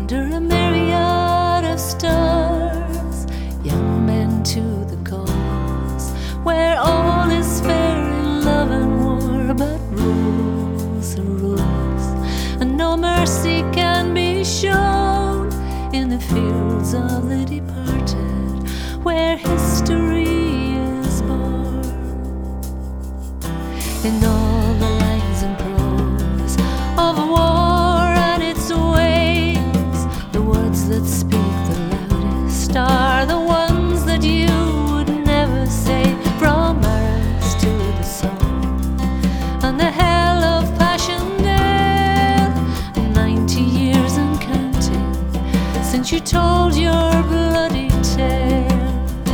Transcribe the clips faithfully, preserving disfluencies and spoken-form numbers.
under a myriad of stars, young men to the cause, where all is fair in love and war, but rules are rules, and no mercy can be shown in the fields of the departed, where history is born. In all the lines and prose of war and its ways, the words that speak the loudest are the ones that you would never say. From Paris to the Somme and the hell of Passchendaele, ninety years and counting since you told your bloody tale.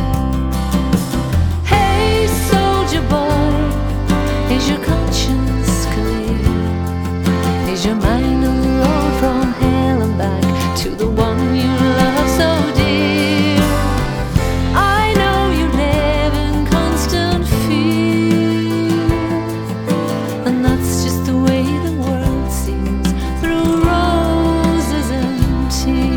Hey, soldier boy, is your conscience clear? Is your mind on the road from hell and back to the one you love so dear? I know you live in constant fear, and that's just the way the world seems through roses and tears.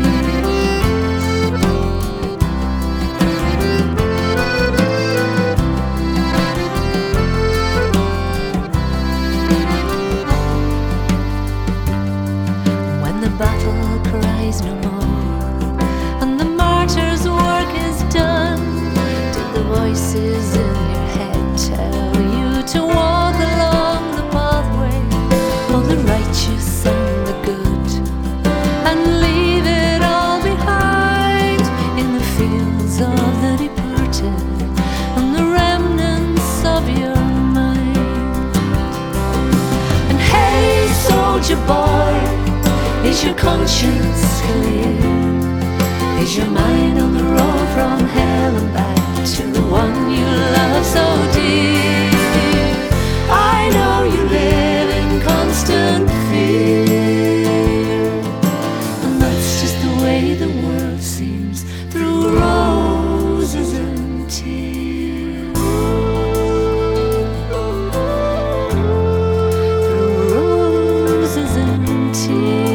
Battle cries no more, and the martyr's work is done. Did the voices in your head tell you to walk along the pathway of the righteous and the good, and leave it all behind in the fields of the departed and the remnants of your mind? And hey, soldier boy, is your conscience clear? Is your mind on the road from hell and back to the one you love so dear? I know you live in constant fear, and that's just the way the world seems through roses and tears. Through roses and tears.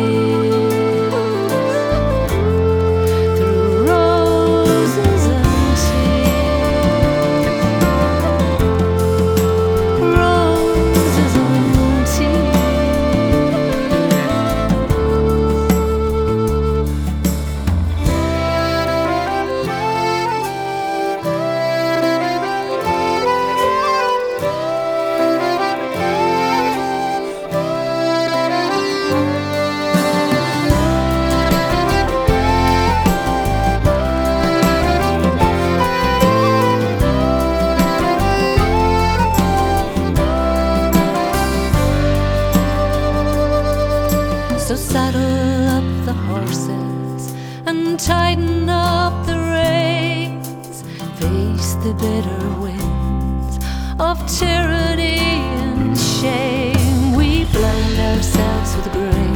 So saddle up the horses and tighten up the reins. Face the bitter winds of tyranny and shame. We blind ourselves with grace